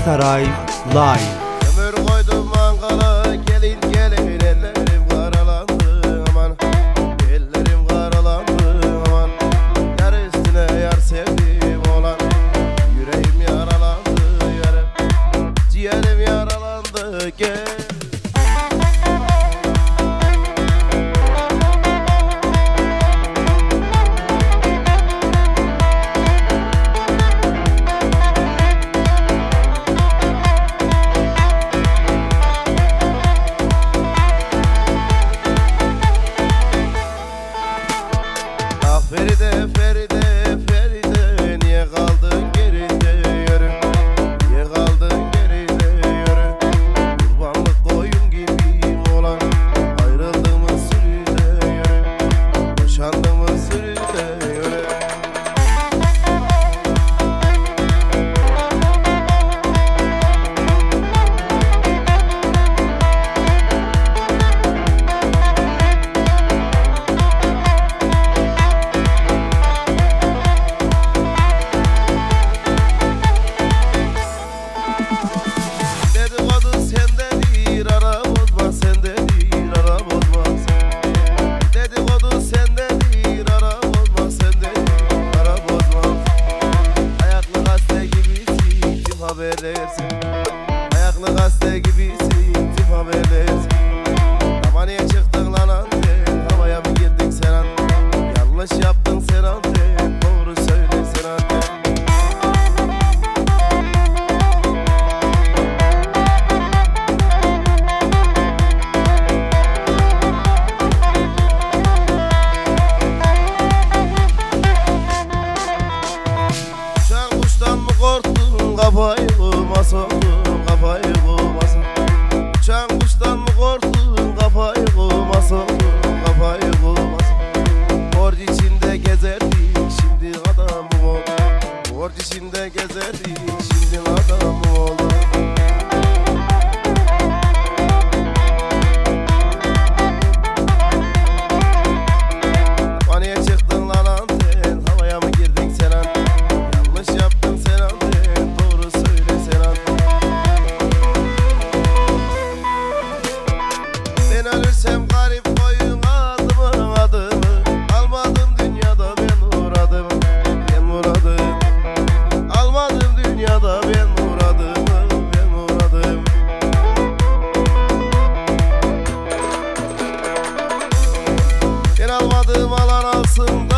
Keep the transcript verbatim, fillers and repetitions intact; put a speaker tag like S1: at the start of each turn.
S1: Aksaray Live.
S2: Ömür koydum Ankara, gelin gelin ellerim karalandı aman. Ellerim karalandı aman. Yar üstüne yar sevdim olan. Yüreğim yaralandı yarım, ciğerim yaralandı gel. Feride, Feride, Feride, niye kaldın geride yürü? Niye kaldın geride yürü? Kurbanlık koyun gibiyim olan. Ayrıldın mı sürüde yürü? Boşandın mı sürüde yürü? Haberlersin, ayaklı gazete gibisin, tip haberlersin. Ama niye çıktın lan anten, havaya mı girdin sen anten? Yanlış yaptın sen anten, doğru söyle sen anten. Uçan kuştan mı korktun, kafayı kuma soktun, kafayı kuma soktun. Uçan kuştan mı korktun, kafayı kuma soktun, kafayı kuma soktun. Borç içinde gezerdik, şimdi adamım oldum. Borç içinde gezerdik, şimdi adamım oldum. Paniğe çıktın lan anten, havaya mı girdin sen anten? Yanlış yaptın sen anten, doğru söyle sen anten. Ben ölürsem garip koyun adımı adımı. Almadım dünyada ben muradımı, ben muradımı. Almadım dünyada ben muradımı, ben muradımı. Ben almadım alan alsın.